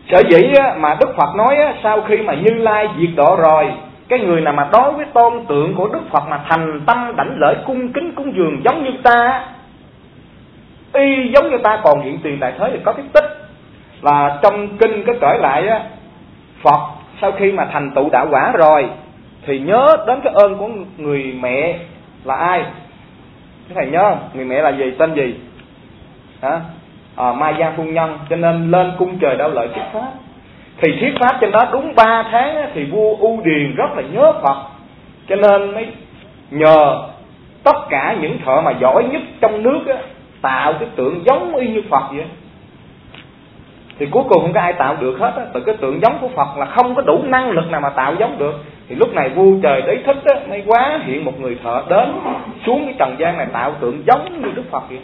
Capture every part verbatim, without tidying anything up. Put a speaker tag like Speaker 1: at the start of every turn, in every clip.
Speaker 1: Sở dĩ mà Đức Phật nói sau khi mà Như Lai diệt độ rồi, cái người nào mà đối với tôn tượng của Đức Phật mà thành tâm đảnh lễ cung kính cúng dường giống như ta, y giống như ta còn hiện tiền tại thế, thì có cái tích là trong kinh có kể lại á, Phật sau khi mà thành tựu đạo quả rồi thì nhớ đến cái ơn của người mẹ là ai? Các thầy nhớ không? Người mẹ là gì? Tên gì? Hả? À, Mai Gia Phu Nhân. Cho nên lên cung trời Đau Lợi thuyết pháp. Thì thuyết pháp trên đó đúng ba tháng á, thì vua U Điền rất là nhớ Phật, cho nên mới nhờ tất cả những thợ mà giỏi nhất trong nước á, tạo cái tượng giống y như Phật vậy. Thì cuối cùng không có ai tạo được hết á, từ cái tượng giống của Phật là không có đủ năng lực nào mà tạo giống được. Thì lúc này vua trời Đế Thích á, mới hóa hiện một người thợ đến xuống cái trần gian này tạo tượng giống như Đức Phật vậy.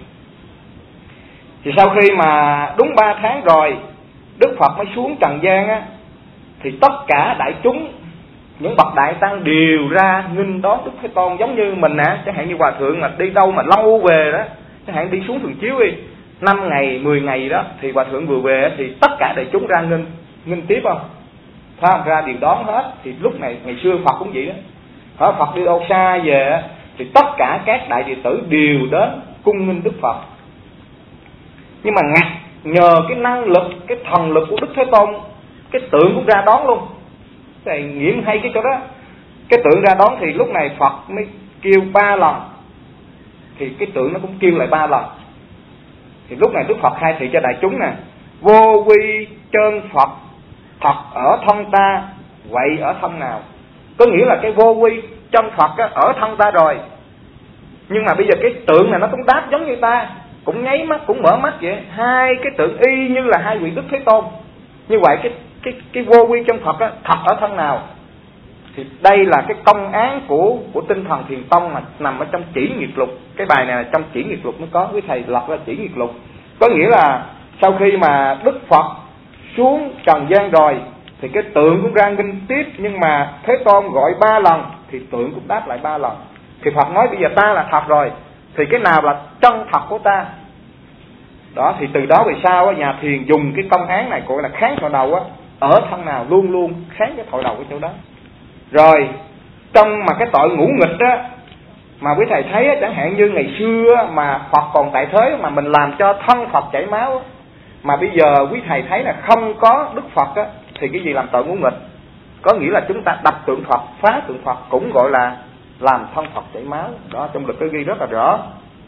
Speaker 1: Thì sau khi mà đúng ba tháng rồi, Đức Phật mới xuống trần gian á, thì tất cả đại chúng, những bậc đại tăng đều ra nghênh đón Đức Thế Tôn, giống như mình nè, chẳng hạn như hòa thượng mà đi đâu mà lâu về đó, chẳng hạn đi xuống Thường Chiếu đi năm ngày, mười ngày đó, thì hòa thượng vừa về thì tất cả đại chúng ra nghênh nghênh tiếp không? Phải không? Ra đều đón hết. Thì lúc này ngày xưa Phật cũng vậy đó. Hả? Phật đi đâu xa về thì tất cả các đại đệ tử đều đến cung nghênh Đức Phật. Nhưng mà nhờ cái năng lực, cái thần lực của Đức Thế Tôn, cái tượng cũng ra đón luôn. Thầy nghiệm hay cái chỗ đó. Cái tượng ra đón thì lúc này Phật mới kêu ba lần, thì cái tượng nó cũng kêu lại ba lần. Thì lúc này Đức Phật khai thị cho đại chúng nè: vô quy chân Phật, thật ở thân ta, vậy ở thân nào? Có nghĩa là cái vô quy chân Phật á, ở thân ta rồi, nhưng mà bây giờ cái tượng này nó cũng đáp giống như ta, cũng nháy mắt, cũng mở mắt vậy. Hai cái tượng y như là hai vị Đức Thế Tôn. Như vậy cái cái cái vô quy chân Phật á, thật ở thân nào? Thì đây là cái công án của của tinh thần Thiền Tông mà nằm ở trong Chỉ Nghiệp Lục. Cái bài này là trong Chỉ Nghiệp Lục mới có, quý thầy lật ra Chỉ Nghiệp Lục. Có nghĩa là sau khi mà Đức Phật xuống trần gian rồi thì cái tượng cũng ra nghênh tiếp, nhưng mà Thế Tôn gọi ba lần thì tượng cũng đáp lại ba lần. Thì Phật nói bây giờ ta là thật rồi, thì cái nào là chân thật của ta? Đó, thì từ đó về sau nhà thiền dùng cái công án này gọi là kháng thọ đầu á, ở thân nào luôn luôn kháng cái thọ đầu cái chỗ đó. Rồi trong mà cái tội ngũ nghịch á, mà quý thầy thấy á, chẳng hạn như ngày xưa mà Phật còn tại thế mà mình làm cho thân Phật chảy máu á, mà bây giờ quý thầy thấy là không có Đức Phật á, thì cái gì làm tội ngũ nghịch? Có nghĩa là chúng ta đập tượng Phật, phá tượng Phật, cũng gọi là làm thân Phật chảy máu. Đó, trong luật có ghi rất là rõ.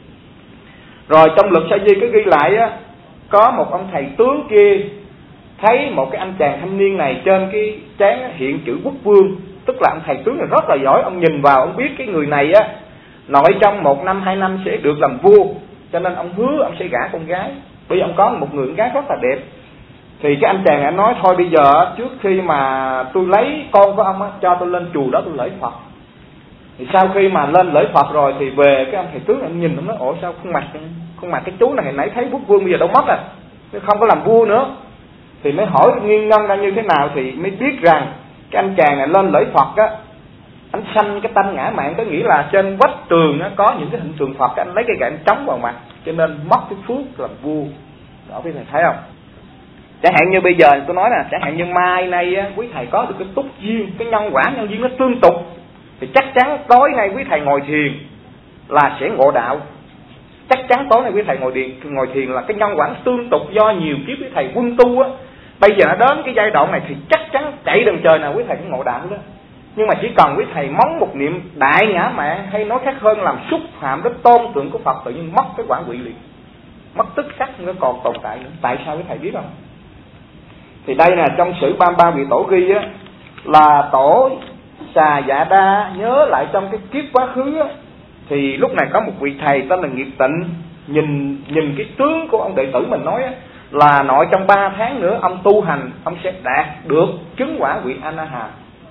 Speaker 1: Rồi trong luật Sa Di có ghi lại á, có một ông thầy tướng kia thấy một cái anh chàng thanh niên này trên cái trán hiện chữ quốc vương, tức là ông thầy tướng này rất là giỏi. Ông nhìn vào ông biết cái người này á, nội trong một năm hai năm sẽ được làm vua, cho nên ông hứa ông sẽ gả con gái. Bây giờ ông có một người con gái rất là đẹp. Thì cái anh chàng này nói thôi bây giờ trước khi mà tôi lấy con của ông á, cho tôi lên chùa đó tôi lễ Phật. Thì sau khi mà lên lễ Phật rồi thì về, cái ông thầy tướng này ông nhìn ông nói: ủa sao khuôn mặt khuôn mặt cái chú này hồi nãy thấy quốc vương bây giờ đâu mất à, không có làm vua nữa. Thì mới hỏi nguyên nhân ra như thế nào thì mới biết rằng cái anh chàng này lên lễ Phật á, anh sanh cái tâm ngã mạn, có nghĩa là trên vách tường á có những cái hình tượng Phật, anh lấy cái gậy anh chống vào mặt, cho nên mất cái phước làm vua. Đó, quý thầy thấy không? Chẳng hạn như bây giờ tôi nói nè, chẳng hạn như mai nay á, quý thầy có được cái túc duyên, cái nhân quả nhân duyên nó tương tục, thì chắc chắn tối nay quý thầy ngồi thiền là sẽ ngộ đạo. Chắc chắn tối nay quý thầy ngồi thiền, ngồi thiền là cái nhân quả tương tục do nhiều kiếp quý thầy quân tu á. Bây giờ nó đến cái giai đoạn này thì chắc chắn chạy đường trời nào quý thầy cũng ngộ đạo đó. Nhưng mà chỉ cần quý thầy mong một niệm đại ngã mạn, hay nói khác hơn làm xúc phạm đến tôn tượng của Phật, tự nhiên mất cái quả quỵ liền, mất tức khắc nó còn tồn tại nữa. Tại sao quý thầy biết không? Thì đây nè, trong sử ba ba vị tổ ghi á, là tổ Xà Dạ Đa nhớ lại trong cái kiếp quá khứ á, thì lúc này có một vị thầy tên là Nghiệp Tịnh nhìn nhìn cái tướng của ông đệ tử mình nói á, là nội trong ba tháng nữa ông tu hành, ông sẽ đạt được chứng quả vị A Na Hàm.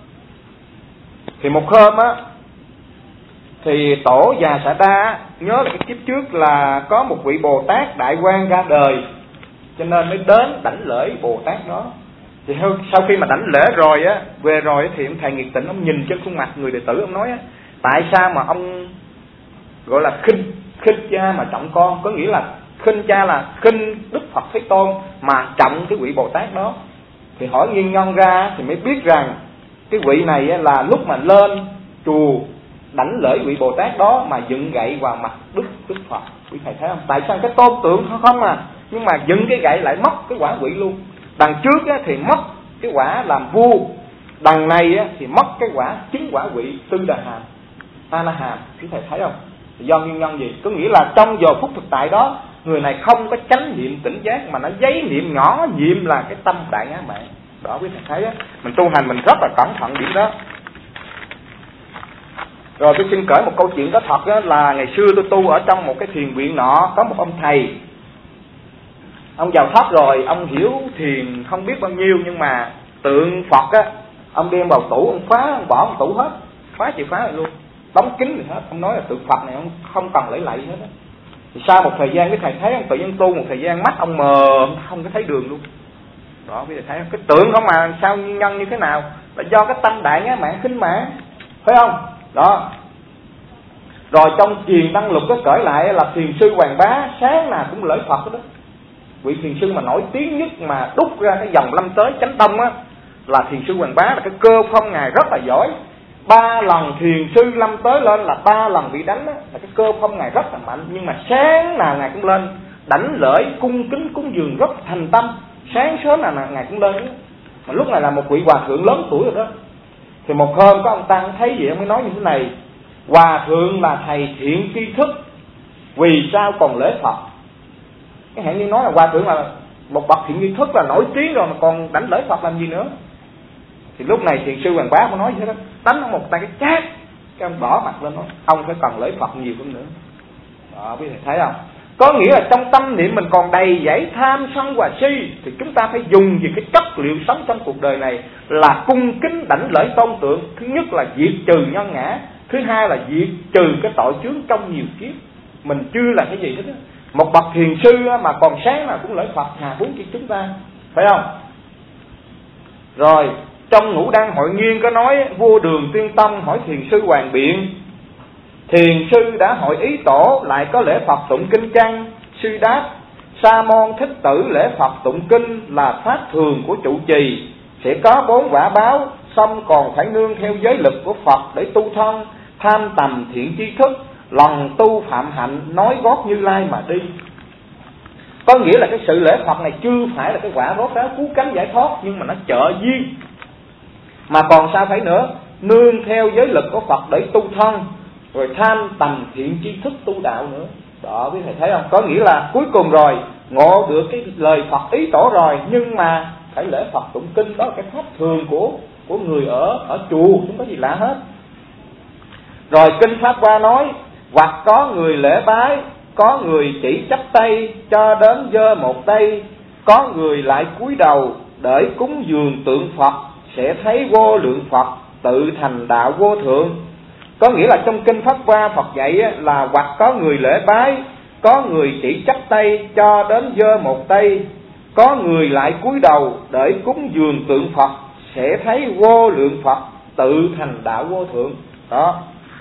Speaker 1: Thì một hôm á, thì tổ Già Xà Đa nhớ là cái kiếp trước là có một vị Bồ Tát Đại Quang ra đời, cho nên mới đến đảnh lễ Bồ Tát đó. Thì sau khi mà đảnh lễ rồi á, về rồi thì ông thầy Nghiệp Tịnh ông nhìn trên khuôn mặt người đệ tử, ông nói á: tại sao mà ông gọi là khinh khinh cha mà trọng con? Có nghĩa là khinh cha là khinh Đức Phật Thế Tôn mà trọng cái vị Bồ Tát đó. Thì hỏi nguyên nhân ra thì mới biết rằng cái vị này là lúc mà lên chùa đảnh lễ vị Bồ Tát đó mà dựng gậy vào mặt Đức Đức Phật. Quý thầy thấy không? Tại sao cái tôn tượng không à, nhưng mà dựng cái gậy lại mất cái quả vị luôn. Đằng trước thì mất cái quả làm vua, đằng này thì mất cái quả chứng quả vị Tư Đà Hàm, A La Hàm. Quý thầy thấy không? Do nguyên nhân gì? Có nghĩa là trong giờ phút thực tại đó, người này không có chánh niệm tỉnh giác, mà nó giấy niệm nhỏ nhiệm là cái tâm đại ngã mạn. Đó quý thầy thấy á, mình tu hành mình rất là cẩn thận điểm đó. Rồi tôi xin kể một câu chuyện có thật đó, là ngày xưa tôi tu ở trong một cái thiền viện nọ, có một ông thầy. Ông vào thấp rồi, ông hiểu thiền không biết bao nhiêu, nhưng mà tượng Phật á, ông đem vào tủ, ông phá, ông bỏ vào tủ hết, phá chịu phá rồi luôn, đóng kín rồi hết. Ông nói là tượng Phật này ông không cần lấy lạy hết á. Thì sau một thời gian cái thầy thấy ông tự nhiên tu một thời gian mắt ông mờ, không có thấy đường luôn. Đó bây giờ thấy cái tượng không mà sao nguyên nhân như thế nào, là do cái tâm đại ngã mạn khinh mạn, phải không? Đó. Rồi trong Truyền Đăng Lục có kể lại là thiền sư Hoàng Bá sáng nào cũng lễ Phật đó. Vị thiền sư mà nổi tiếng nhất mà đúc ra cái dòng lâm tới chánh tông á là thiền sư Hoàng Bá, là cái cơ phong ngài rất là giỏi. Ba lần thiền sư lâm tới lên là ba lần bị đánh á, là cái cơ phong ngài rất là mạnh. Nhưng mà sáng nào ngài cũng lên đảnh lễ cung kính cúng dường rất thành tâm, sáng sớm nào ngài cũng lên đó. Mà lúc này là một vị hòa thượng lớn tuổi rồi đó. Thì một hôm có ông Tăng thấy vậy, ông mới nói như thế này: hòa thượng là thầy thiện tri thức, vì sao còn lễ Phật? Cái hẹn như nói là hòa thượng là một bậc thiện tri thức, là nổi tiếng rồi, mà còn đảnh lễ Phật làm gì nữa? Thì lúc này thiền sư Hoàng Bá mới nói như thế đó, đánh ông một tay cái chát, cái ông đỏ mặt lên nói: ông phải cần lễ Phật nhiều hơn nữa. Đó, quý thầy thấy không? Có nghĩa là trong tâm niệm mình còn đầy dẫy tham sân và si, thì chúng ta phải dùng về cái chất liệu sống trong cuộc đời này là cung kính đảnh lễ tôn tượng. Thứ nhất là diệt trừ nhân ngã, thứ hai là diệt trừ cái tội chướng trong nhiều kiếp. Mình chưa là cái gì hết đó. Một bậc thiền sư mà còn sáng nào cũng lễ Phật, hà huống chi chúng ta, phải không? Rồi trong Ngũ Đăng Hội Nghiên có nói: vua Đường Tuyên Tông hỏi thiền sư Hoàng Biện: thiền sư đã hội ý tổ, lại có lễ Phật tụng kinh chăng? Sư đáp: Sa môn Thích Tử lễ Phật tụng kinh là pháp thường của trụ trì, sẽ có bốn quả báo, xong còn phải nương theo giới lực của Phật để tu thân, tham tầm thiện tri thức, lòng tu phạm hạnh, nói gót Như Lai mà đi. Có nghĩa là cái sự lễ Phật này chưa phải là cái quả rốt ráo cứu cánh giải thoát, nhưng mà nó trợ duyên. Mà còn sao phải nữa? Nương theo giới lực của Phật để tu thân, rồi tham tầm thiện tri thức tu đạo nữa. Đó quý thầy thấy không? Có nghĩa là cuối cùng rồi ngộ được cái lời Phật ý tổ rồi, nhưng mà phải lễ Phật tụng kinh, đó là cái pháp thường của của người ở ở chùa, không có gì lạ hết. Rồi kinh Pháp Hoa nói: hoặc có người lễ bái, có người chỉ chắp tay cho đến giơ một tay, có người lại cúi đầu để cúng dường tượng Phật, sẽ thấy vô lượng Phật tự thành đạo vô thượng. Có nghĩa là trong kinh Pháp Hoa Phật dạy là hoặc có người lễ bái, có người chỉ chắp tay cho đến giơ một tay, có người lại cúi đầu để cúng dường tượng Phật, sẽ thấy vô lượng Phật tự thành đạo vô thượng. Đó.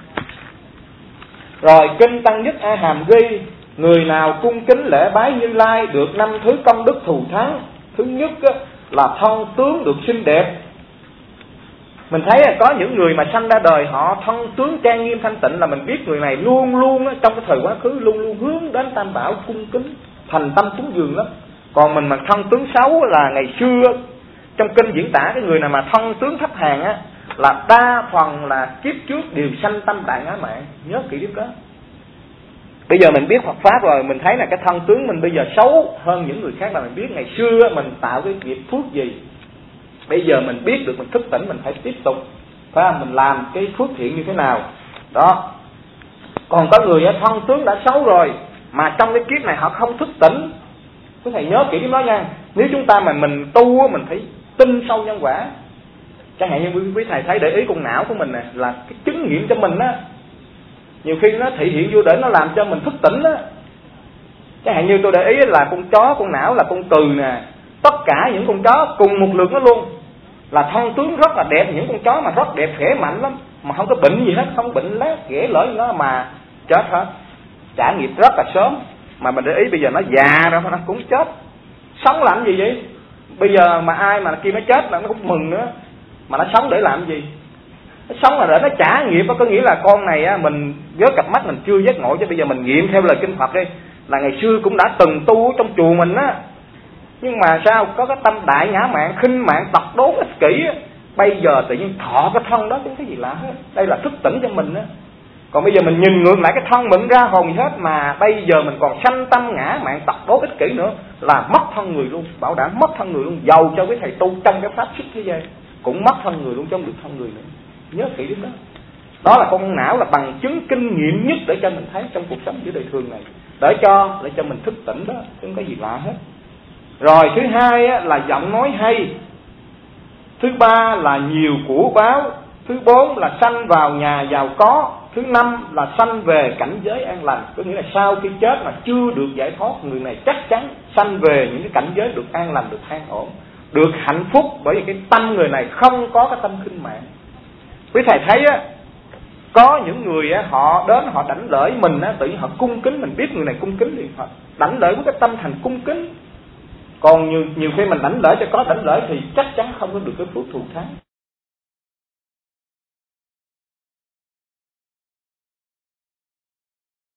Speaker 1: Rồi kinh Tăng Nhất A Hàm ghi: người nào cung kính lễ bái Như Lai được năm thứ công đức thù thắng. Thứ nhất là thân tướng được xinh đẹp. Mình thấy là có những người mà sanh ra đời họ thân tướng trang nghiêm thanh tịnh, là mình biết người này luôn luôn trong cái thời quá khứ luôn luôn hướng đến Tam Bảo, cung kính thành tâm cúng dường lắm. Còn mình mà thân tướng xấu là ngày xưa trong kinh diễn tả cái người nào mà thân tướng thấp hèn á, là đa phần là kiếp trước đều sanh tâm đại ngã mạn. Nhớ kỹ điều đó. Bây giờ mình biết Phật pháp rồi, mình thấy là cái thân tướng mình bây giờ xấu hơn những người khác, là mình biết ngày xưa mình tạo cái nghiệp phước gì. Bây giờ mình biết được, mình thức tỉnh, mình phải tiếp tục, phải không? Mình làm cái phước thiện như thế nào đó. Còn có người thân tướng đã xấu rồi mà trong cái kiếp này họ không thức tỉnh. Quý thầy nhớ kỹ cái đó nha. Nếu chúng ta mà mình tu, mình phải tin sâu nhân quả. Chẳng hạn như quý thầy thấy để ý con não của mình nè, là cái chứng nghiệm cho mình á, nhiều khi nó thị hiện vô để nó làm cho mình thức tỉnh á. Chẳng hạn như tôi để ý là con chó, con não là con cừ nè, tất cả những con chó cùng một lượt nó luôn, là thân tướng rất là đẹp. Những con chó mà rất đẹp, khỏe mạnh lắm, mà không có bệnh gì hết, không bệnh lát ghẻ lỡ gì đó mà chết hết, trả nghiệp rất là sớm. Mà mình để ý bây giờ nó già rồi nó cũng chết. Sống làm gì vậy? Bây giờ mà ai mà kia nó chết là nó cũng mừng nữa, mà nó sống để làm gì? Nó sống là để nó trả nghiệp. Có nghĩa là con này á, mình với cặp mắt mình chưa giác ngộ, chứ bây giờ mình nghiệm theo lời kinh Phật đi, là ngày xưa cũng đã từng tu trong chùa mình á, nhưng mà sao có cái tâm đại ngã mạn, khinh mạng, tật đố ích kỷ á, bây giờ tự nhiên thọ cái thân đó cũng cái gì lạ hết. Đây là thức tỉnh cho mình á. Còn bây giờ mình nhìn ngược lại cái thân mình ra hồn gì hết, mà bây giờ mình còn sanh tâm ngã mạn, tật đố ích kỷ nữa, là mất thân người luôn. Bảo đảm mất thân người luôn. Giàu cho cái thầy tu trong cái pháp xuất thế gian cũng mất thân người luôn, chứ không được thân người nữa. Nhớ kỹ đến đó. Đó là con não là bằng chứng kinh nghiệm nhất để cho mình thấy trong cuộc sống giữa đời thường này, để cho để cho mình thức tỉnh đó, chứ không có gì lạ hết. Rồi thứ hai á, là giọng nói hay. Thứ ba là nhiều của báo. Thứ bốn là sanh vào nhà giàu có. Thứ năm là sanh về cảnh giới an lành. Có nghĩa là sau khi chết mà chưa được giải thoát, người này chắc chắn sanh về những cái cảnh giới được an lành, được an ổn, được hạnh phúc. Bởi vì cái tâm người này không có cái tâm khinh mạng. Quý thầy thấy á, có những người á, họ đến họ đảnh lễ mình á, tự nhiên họ cung kính, mình biết người này cung kính thì họ đảnh lễ với cái tâm thành cung kính. Còn nhiều, nhiều khi mình đảnh lễ cho có đảnh lễ thì chắc chắn không có được cái phước thù thắng.